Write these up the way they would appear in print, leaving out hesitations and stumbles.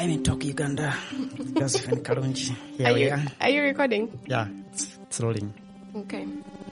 Climate Talk Uganda. Josephine Karungi. Here we are. Are you recording? Yeah, it's rolling. Okay.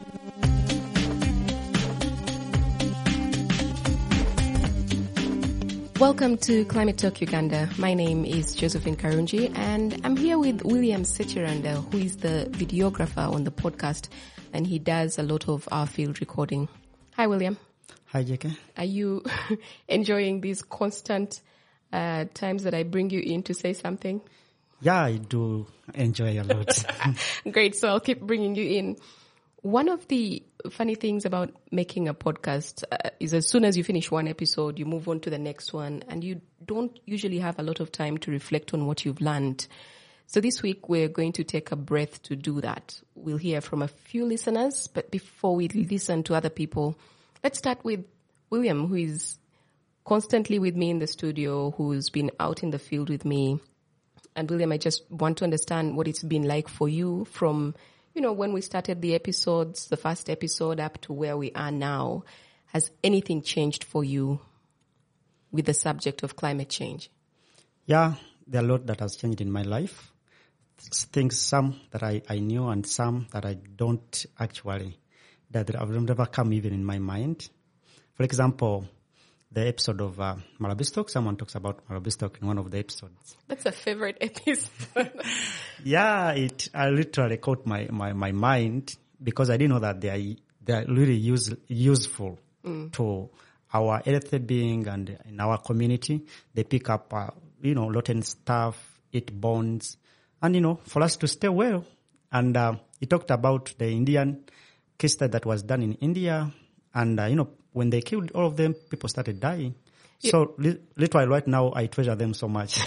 Welcome to Climate Talk Uganda. My name is Josephine Karungi, and I'm here with William Sechiranda, who is the videographer on the podcast, and he does a lot of our field recording. Hi, William. Hi, JK. Are you enjoying these constant times that I bring you in to say something? Yeah, I do enjoy a lot. Great, so I'll keep bringing you in. One of the funny things about making a podcast is as soon as you finish one episode, you move on to the next one, and you don't usually have a lot of time to reflect on what you've learned. So this week, we're going to take a breath to do that. We'll hear from a few listeners, but before we listen to other people, let's start with William, who is constantly with me in the studio, who's been out in the field with me. And William, I just want to understand what it's been like for you from, when we started the episodes, the first episode up to where we are now. Has anything changed for you with the subject of climate change? Yeah, there are a lot that has changed in my life. Things, some that I knew and some that I don't actually, that have never come even in my mind. For example, the episode of Marabistok, someone talks about Marabistok in one of the episodes. That's a favorite episode. Yeah, I literally caught my mind because I didn't know that they are really useful to our healthy being and in our community. They pick up, rotten stuff, eat bones, and, for us to stay well. And he talked about the Indian case study that was done in India. And, when they killed all of them, people started dying. Yeah. So literally right now, I treasure them so much.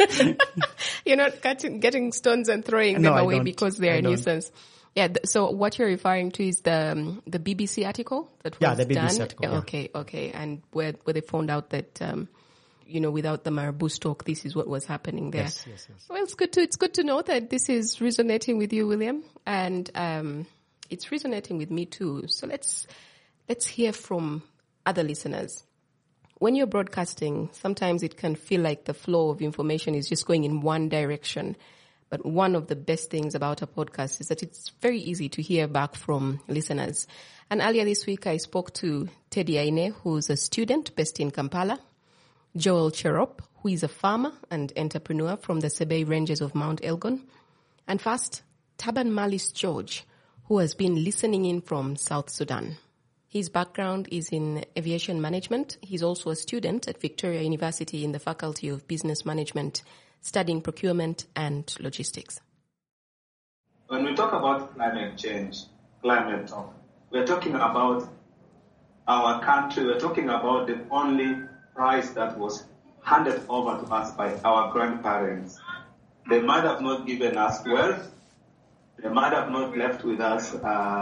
You're not getting stones and throwing them away because they're a nuisance. Yeah. So what you're referring to is the BBC article that was done? Yeah, the BBC article. Yeah. Okay. And where they found out that, without the Marabistok, this is what was happening there. Yes. Well, it's good to know that this is resonating with you, William, and it's resonating with me too. So let's hear from other listeners. When you're broadcasting, sometimes it can feel like the flow of information is just going in one direction. But one of the best things about a podcast is that it's very easy to hear back from listeners. And earlier this week, I spoke to Teddy Aine, who's a student based in Kampala, Joel Cherop, who is a farmer and entrepreneur from the Sebei ranges of Mount Elgon, and first, Taban Malis George, who has been listening in from South Sudan. His background is in aviation management. He's also a student at Victoria University in the Faculty of Business Management, studying procurement and logistics. When we talk about climate change, climate talk, we're talking about our country. We're talking about the only prize that was handed over to us by our grandparents. They might have not given us wealth. They might have not left with us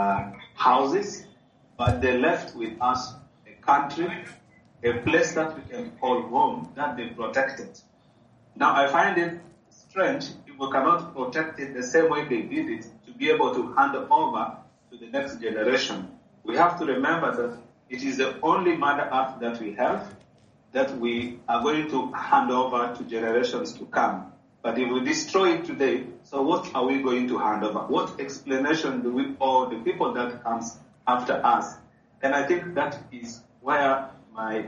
houses. But they left with us a country, a place that we can call home, that they protected. Now, I find it strange if we cannot protect it the same way they did it to be able to hand over to the next generation. We have to remember that it is the only Mother Earth that we have that we are going to hand over to generations to come. But if we destroy it today, so what are we going to hand over? What explanation do we owe the people that comes after us? And I think that is where my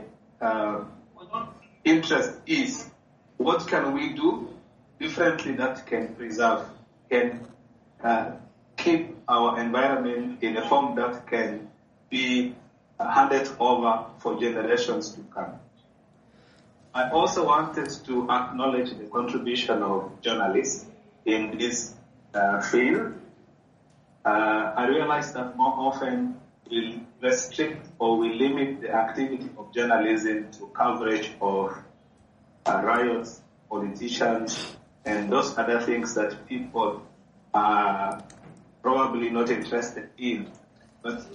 interest is. What can we do differently that can preserve, can keep our environment in a form that can be handed over for generations to come? I also wanted to acknowledge the contribution of journalists in this field. I realize that more often we restrict or we limit the activity of journalism to coverage of riots, politicians, and those other things that people are probably not interested in. But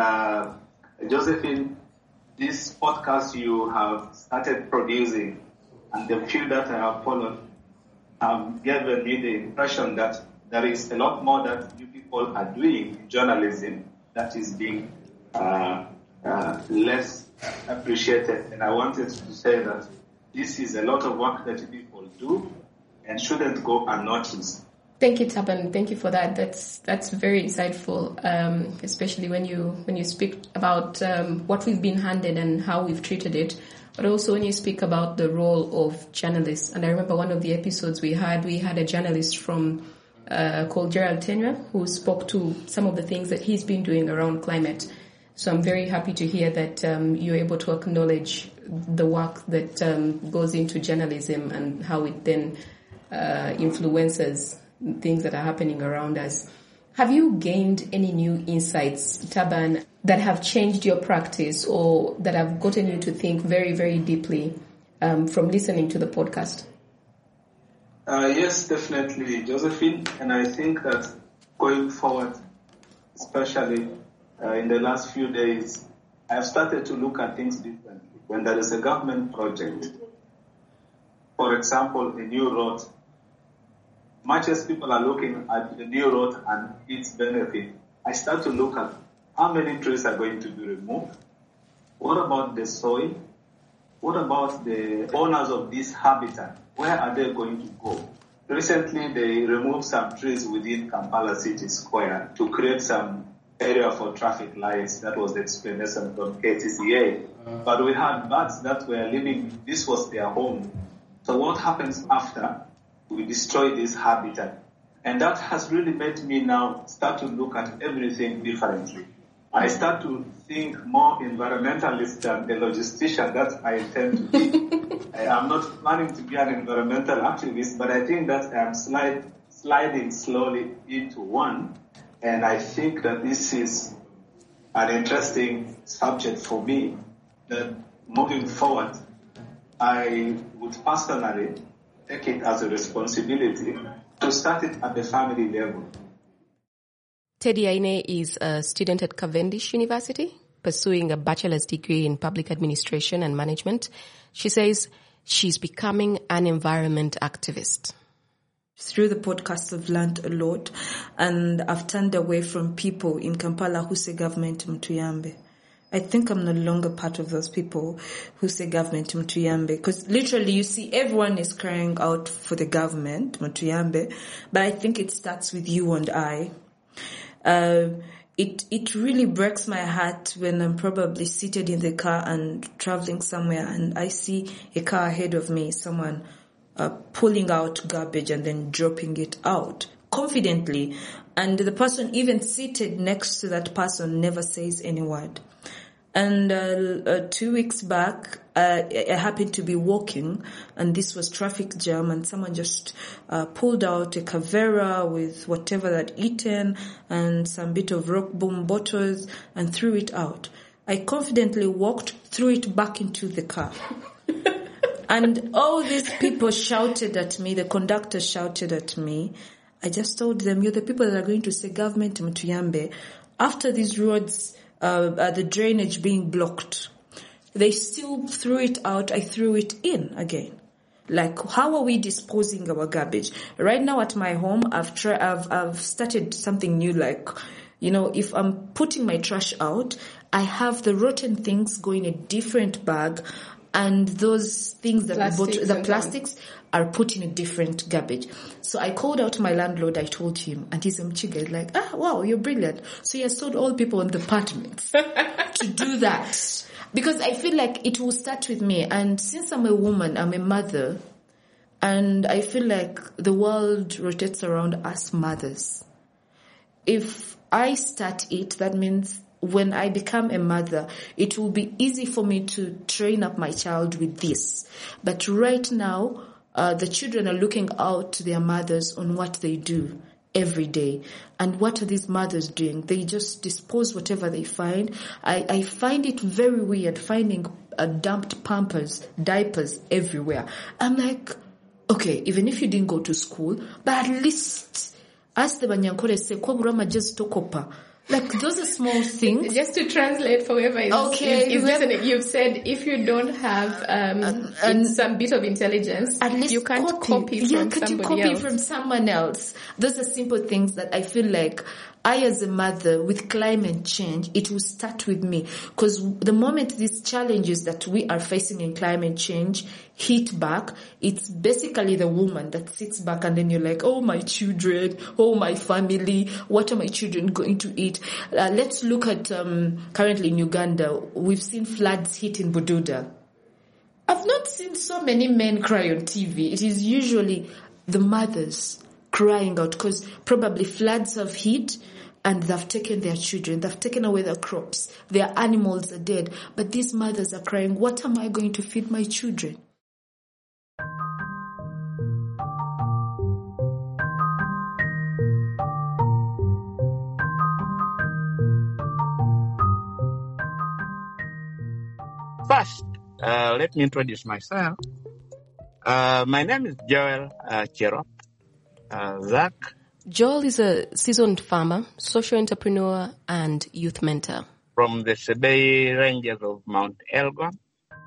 Josephine, this podcast you have started producing and the few that I have followed have given me the impression that there is a lot more that you people are doing in journalism that is being less appreciated. And I wanted to say that this is a lot of work that people do and shouldn't go unnoticed. Thank you, Taban. Thank you for that. That's very insightful, especially when you speak about what we've been handed and how we've treated it, but also when you speak about the role of journalists. And I remember one of the episodes we had a journalist from called Gerald Tenua, who spoke to some of the things that he's been doing around climate. So I'm very happy to hear that you're able to acknowledge the work that goes into journalism and how it then influences things that are happening around us. Have you gained any new insights, Taban, that have changed your practice or that have gotten you to think very, very deeply from listening to the podcast? Yes, definitely, Josephine. And I think that going forward, especially in the last few days, I've started to look at things differently. When there is a government project, for example, a new road, much as people are looking at the new road and its benefit, I start to look at how many trees are going to be removed. What about the soil? What about the owners of this habitat? Where are they going to go? Recently, they removed some trees within Kampala City Square to create some area for traffic lights. That was the explanation from KTCA. But we had birds that were living, this was their home. So what happens after we destroy this habitat? And that has really made me now start to look at everything differently. I start to think more environmentalist than the logistician that I intend to be. I'm not planning to be an environmental activist, but I think that I'm sliding slowly into one. And I think that this is an interesting subject for me, that moving forward, I would personally take it as a responsibility to start it at the family level. Teddy Aine is a student at Cavendish University, pursuing a bachelor's degree in public administration and management. She says she's becoming an environment activist. Through the podcast, I've learned a lot, and I've turned away from people in Kampala who say government Mutuyambe. I think I'm no longer part of those people who say government Mutuyambe, because literally you see everyone is crying out for the government Mutuyambe, but I think it starts with you and I. It really breaks my heart when I'm probably seated in the car and traveling somewhere and I see a car ahead of me, someone pulling out garbage and then dropping it out confidently, and the person even seated next to that person never says any word. And 2 weeks back, I happened to be walking, and this was traffic jam, and someone just pulled out a Cavera with whatever they'd eaten and some bit of Rock Boom bottles and threw it out. I confidently walked, threw it back into the car. And all these people shouted at me, the conductor shouted at me. I just told them, you're the people that are going to say government Mutuyambe. After these roads, the drainage being blocked, they still threw it out. I threw it in again. Like, how are we disposing our garbage? Right now at my home, I've started something new. Like, you know, if I'm putting my trash out, I have the rotten things go in a different bag, and those things that the plastics are put in a different garbage. So I called out my landlord, I told him, and he's a Mchiga, like, wow, you're brilliant. So he has told all people in the apartments to do that. Because I feel like it will start with me. And since I'm a woman, I'm a mother, and I feel like the world rotates around us mothers. If I start it, that means when I become a mother, it will be easy for me to train up my child with this. But right now, the children are looking out to their mothers on what they do every day. And what are these mothers doing? They just dispose whatever they find. I find it very weird finding dumped Pampers, diapers everywhere. I'm like, okay, even if you didn't go to school, but at least, as the Banyankore say, kwa burama just tokopa. Like, those are small things. Just to translate for whoever is listening, you've said if you don't have some bit of intelligence, at least you can't copy from somebody else. From someone else. Those are simple things that I feel like I as a mother with climate change, it will start with me. Because the moment these challenges that we are facing in climate change hit back, it's basically the woman that sits back and then you're like, oh, my children, oh, my family, what are my children going to eat? Let's look at currently in Uganda, we've seen floods hit in Bududa. I've not seen so many men cry on TV. It is usually the mothers crying out because probably floods have hit and they've taken their children. They've taken away their crops. Their animals are dead. But these mothers are crying, what am I going to feed my children? First, let me introduce myself. My name is Joel Cherop. Zach. Joel is a seasoned farmer, social entrepreneur, and youth mentor. From the Sebei Ranges of Mount Elgon.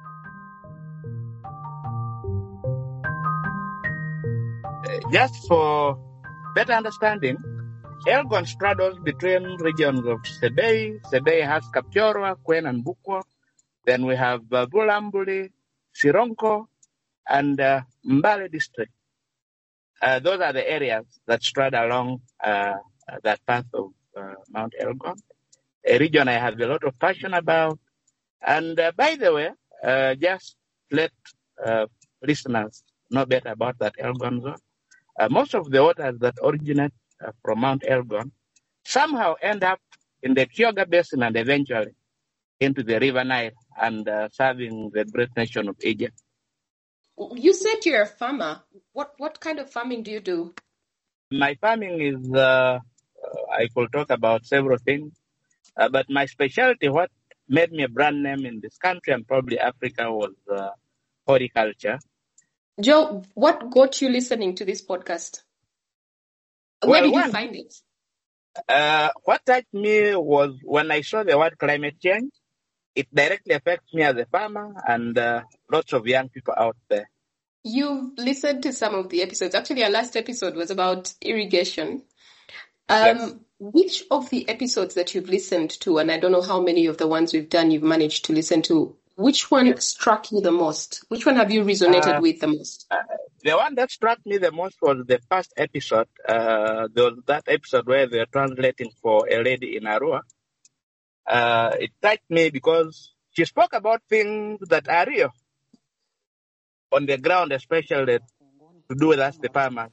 Just for better understanding, Elgon straddles between regions of Sebei. Sebei has Kapchorwa, Kwen, and Bukwa. Then we have Bulambuli, Sironko, and Mbale district. Those are the areas that straddle along that path of Mount Elgon, a region I have a lot of passion about. And by the way, just let listeners know better about that Elgon zone. Most of the waters that originate from Mount Elgon somehow end up in the Kyoga Basin and eventually into the River Nile and serving the great nation of Egypt. You said you're a farmer. What kind of farming do you do? My farming is, I could talk about several things, but my specialty, what made me a brand name in this country and probably Africa, was horticulture. Joe, what got you listening to this podcast? Where did you find it? What touched me was when I saw the word climate change. It directly affects me as a farmer and lots of young people out there. You've listened to some of the episodes. Actually, our last episode was about irrigation. Yes. Which of the episodes that you've listened to, and I don't know how many of the ones we've done you've managed to listen to, which one struck you the most? Which one have you resonated with the most? The one that struck me the most was the first episode. There was that episode where they were translating for a lady in Arua. It touched me because she spoke about things that are real on the ground, especially to do with us, the farmers.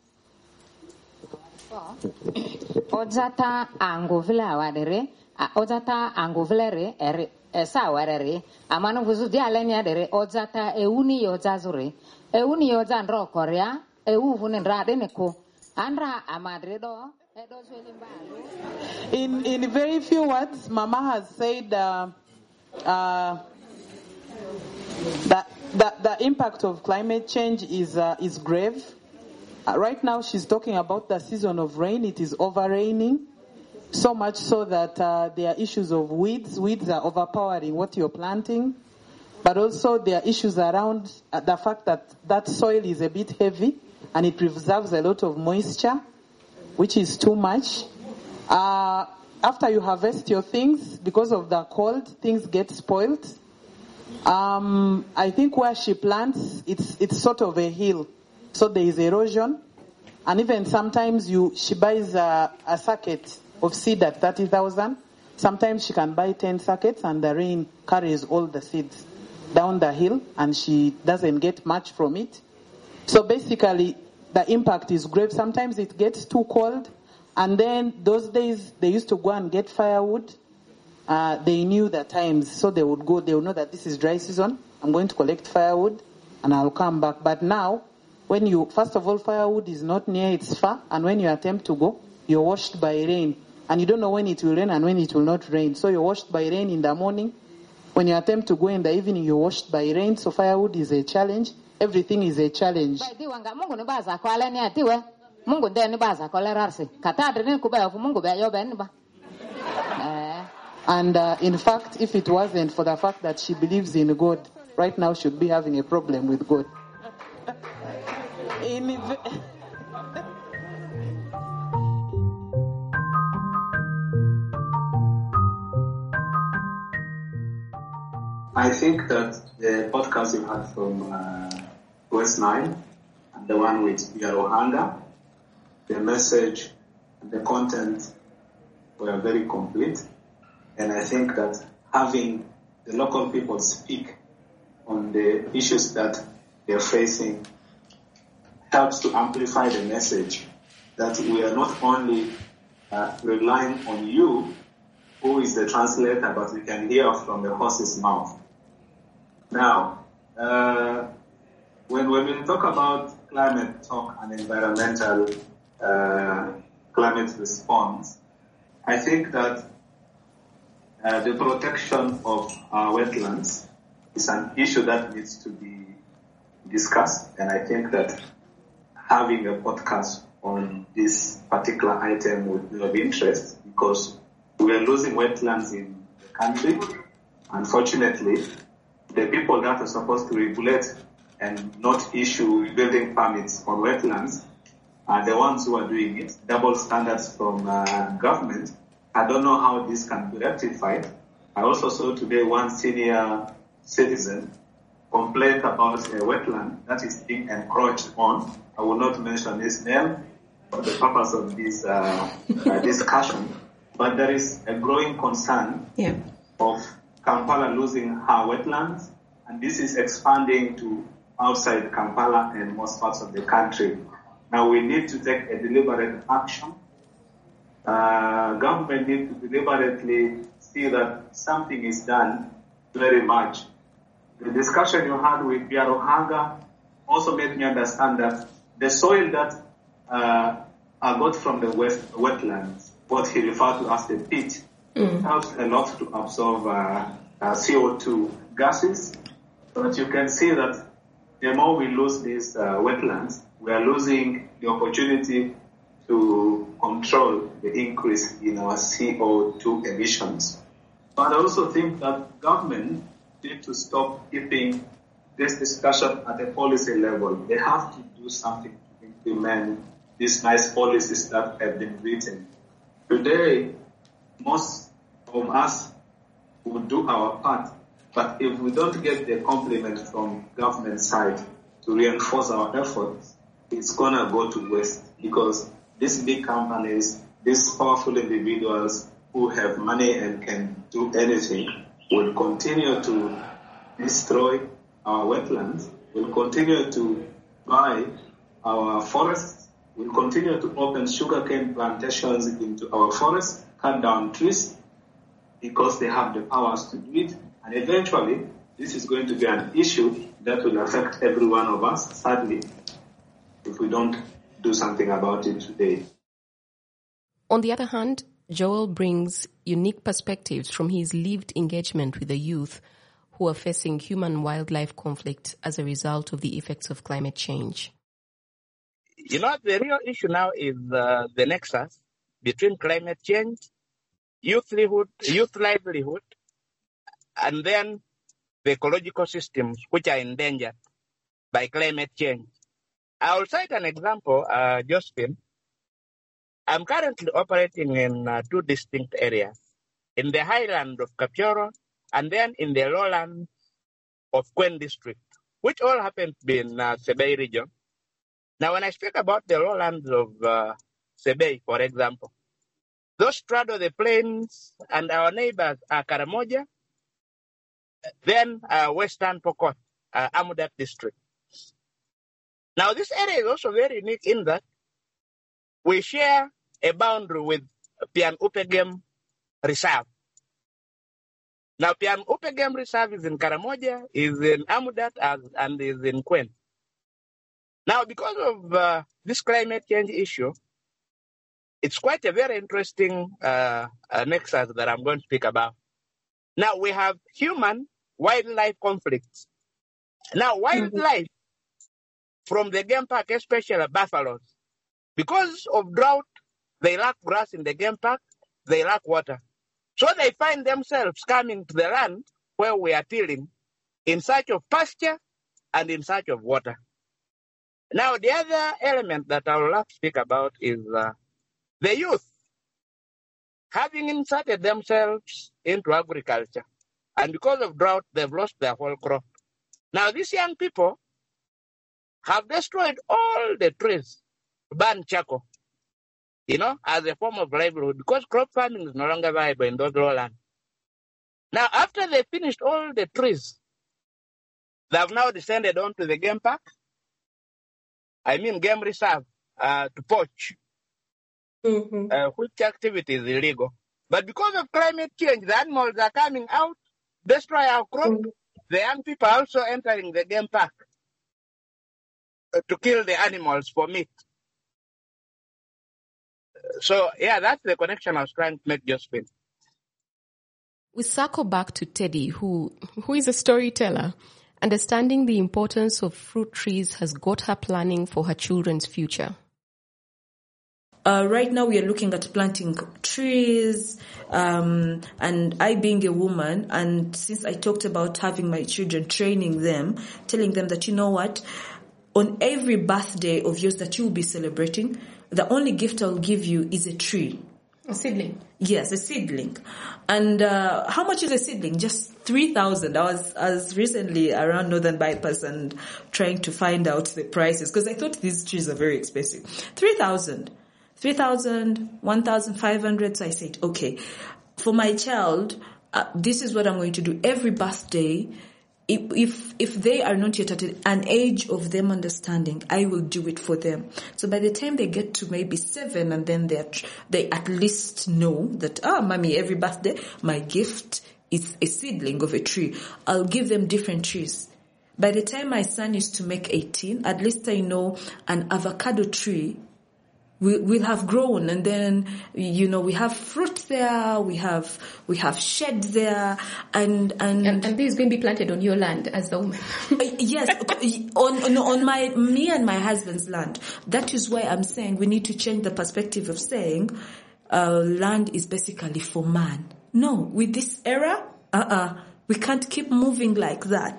Ozata angovila wadere, ozata angovlere esa wadere, amanu vuzudi alenya dere ozata euni yozazure, euni yozandro korea, vunen rade neko, andra amadredo. In very few words, Mama has said that the impact of climate change is grave. Right now, she's talking about the season of rain. It is over-raining, so much so that there are issues of weeds. Weeds are overpowering what you're planting, but also there are issues around the fact that soil is a bit heavy and it preserves a lot of moisture, which is too much. After you harvest your things, because of the cold, things get spoiled. I think where she plants, it's sort of a hill, so there is erosion, and even sometimes she buys a sacket of seed at 30,000. Sometimes she can buy 10 sackets, and the rain carries all the seeds down the hill, and she doesn't get much from it. So basically, the impact is grave. Sometimes it gets too cold, and then those days they used to go and get firewood. They knew the times, so they would know that this is dry season. I'm going to collect firewood and I'll come back. But now, first of all, firewood is not near, it's far, and when you attempt to go, you're washed by rain. And you don't know when it will rain and when it will not rain. So you're washed by rain in the morning. When you attempt to go in the evening, you're washed by rain. So firewood is a challenge. Everything is a challenge. And in fact, if it wasn't for the fact that she believes in God, right now she'd be having a problem with God. I think that the podcast you had from West Nile and the one with Biaruhanga, the message and the content were very complete. And I think that having the local people speak on the issues that they're facing helps to amplify the message that we are not only relying on you, who is the translator, but we can hear from the horse's mouth. Now, when we talk about climate talk and environmental climate response, I think that the protection of our wetlands is an issue that needs to be discussed, and I think that having a podcast on this particular item would be of interest because we are losing wetlands in the country. Unfortunately, the people that are supposed to regulate and not issue building permits on wetlands are the ones who are doing it. Double standards from government. I don't know how this can be rectified. I also saw today one senior citizen complain about a wetland that is being encroached on. I will not mention his name for the purpose of this discussion, but there is a growing concern of Kampala losing her wetlands, and this is expanding to outside Kampala and most parts of the country. Now we need to take a deliberate action. Government needs to deliberately see that something is done very much. The discussion you had with Biaruhanga also made me understand that the soil that I got from the wetlands, what he referred to as the pit, helps a lot to absorb CO2 gases. But you can see that the more we lose these wetlands, we are losing the opportunity to control the increase in our CO2 emissions. But I also think that government need to stop keeping this discussion at a policy level. They have to do something to implement these nice policies that have been written. Today, most of us will do our part, but if we don't get the compliment from government side to reinforce our efforts, it's gonna go to waste because these big companies, these powerful individuals who have money and can do anything will continue to destroy our wetlands, will continue to buy our forests, will continue to open sugarcane plantations into our forests, cut down trees because they have the powers to do it. And eventually, this is going to be an issue that will affect every one of us, sadly, if we don't do something about it today. On the other hand, Joel brings unique perspectives from his lived engagement with the youth who are facing human-wildlife conflict as a result of the effects of climate change. You know, the real issue now is the nexus between climate change, youth livelihood, and then the ecological systems which are endangered by climate change. I will cite an example, Josephine. I'm currently operating in two distinct areas, in the highland of Kapchorwa and then in the lowland of Kwen district, which all happen to be in Sebei region. Now, when I speak about the lowlands of Sebei, for example, those straddle the plains, and our neighbors are Karamoja, then Western Pokot, Amudat district. Now, this area is also very unique in that we share a boundary with Pian Upegem Reserve. Now, Pian Upegem Reserve is in Karamoja, is in Amudat, and is in Kwen. Now, because of this climate change issue, it's quite a very interesting nexus that I'm going to speak about. Now, we have human-wildlife conflicts. Now, wildlife from the game park, especially buffaloes, because of drought, they lack grass in the game park, they lack water. So they find themselves coming to the land where we are tilling in search of pasture and in search of water. Now, the other element that I would like to speak about is the youth having inserted themselves into agriculture. And because of drought, they've lost their whole crop. Now, these young people have destroyed all the trees, burn charcoal, as a form of livelihood, because crop farming is no longer viable in those lowlands. Now, after they finished all the trees, they have now descended onto the game park, game reserve, to poach, which activity is illegal. But because of climate change, the animals are coming out, destroy our crop. The young people are also entering the game park to kill the animals for meat. So, that's the connection I was trying to make, Josephine. We circle back to Teddy, who is a storyteller. Understanding the importance of fruit trees has got her planning for her children's future. Right now we are looking at planting trees, and I being a woman, and since I talked about having my children, training them, telling them that, you know what, on every birthday of yours that you will be celebrating, the only gift I'll give you is a tree. A seedling? Yes, a seedling. And how much is a seedling? Just 3,000. I was recently around Northern Bypass and trying to find out the prices, because I thought these trees are very expensive. 3,000, 1,500. So I said, okay, for my child, this is what I'm going to do. Every birthday, if they are not yet at an age of them understanding, I will do it for them. So by the time they get to maybe 7, and then they at least know that, mommy, every birthday, my gift is a seedling of a tree. I'll give them different trees. By the time my son is to make 18, at least I know an avocado tree will have grown, and then we have fruit there, we have shed there, and this is going to be planted on your land as the woman. Yes, on me and my husband's land. That is why I'm saying we need to change the perspective of saying land is basically for man. No, with this era, we can't keep moving like that.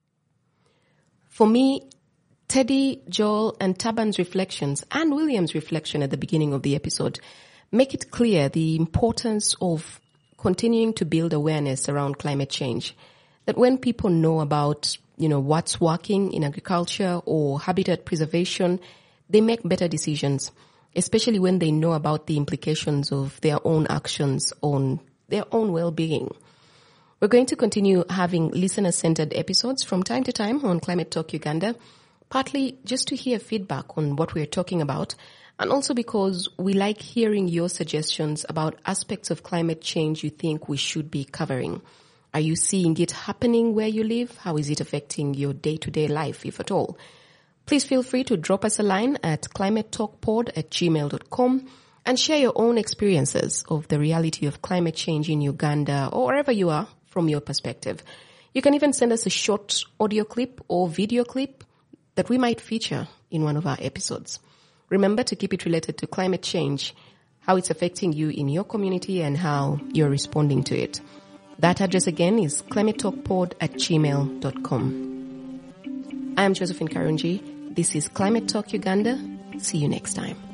For me, Teddy, Joel, and Taban's reflections and William's reflection at the beginning of the episode make it clear the importance of continuing to build awareness around climate change. That when people know about, what's working in agriculture or habitat preservation, they make better decisions, especially when they know about the implications of their own actions on their own well-being. We're going to continue having listener-centered episodes from time to time on Climate Talk Uganda, partly just to hear feedback on what we're talking about, and also because we like hearing your suggestions about aspects of climate change you think we should be covering. Are you seeing it happening where you live? How is it affecting your day-to-day life, if at all? Please feel free to drop us a line at climatetalkpod@gmail.com and share your own experiences of the reality of climate change in Uganda or wherever you are from your perspective. You can even send us a short audio clip or video clip that we might feature in one of our episodes. Remember to keep it related to climate change, how it's affecting you in your community and how you're responding to it. That address again is climatetalkpod@gmail.com. I am Josephine Karunji. This is Climate Talk Uganda. See you next time.